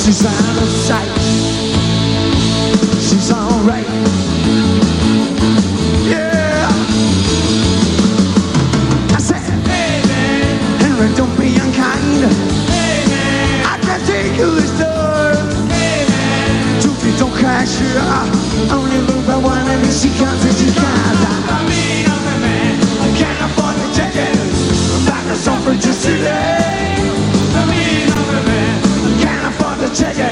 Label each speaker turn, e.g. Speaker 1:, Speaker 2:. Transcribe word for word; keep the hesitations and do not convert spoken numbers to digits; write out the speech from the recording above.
Speaker 1: She's out of sight. She's alright. Yeah. I said, hey man, Henry, don't be unkind. Hey man, I can't take you this door. Hey man, two feet don't crash here. I only look at one and she comes and she's kind.